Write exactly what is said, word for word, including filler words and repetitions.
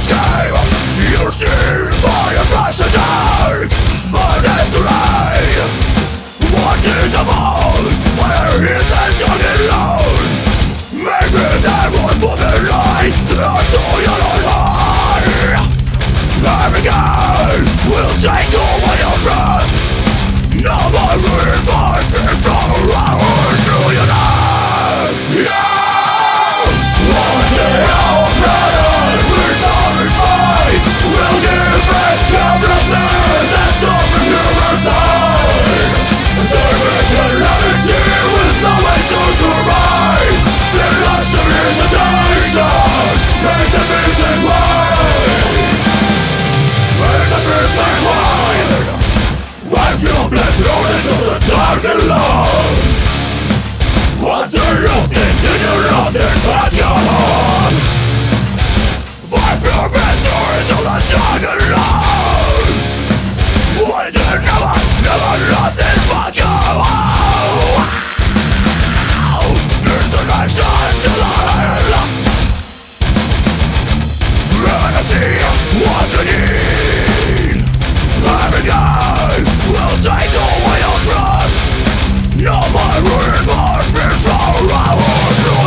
escape. You see my adversity, my destiny. What is a fall? Where is that done alone? Maybe there was moving light into your own heart. Every will take away your breath. No more room for from hours through your life. Yeah! One day our brother will suffer space. We'll give back everything that's up from your side. Their mentality was no way to survive. Still lost your hesitation. Make the music wide. Make the music wide. When you've been thrown into the dark and alone, what do you think in your love is at your home? Why have you been thrown into the dark and alone? Why did you never, never let this fuck you out? Destination to the hell. And I see what you need. Every day will take away your breath. No more room for me for hours.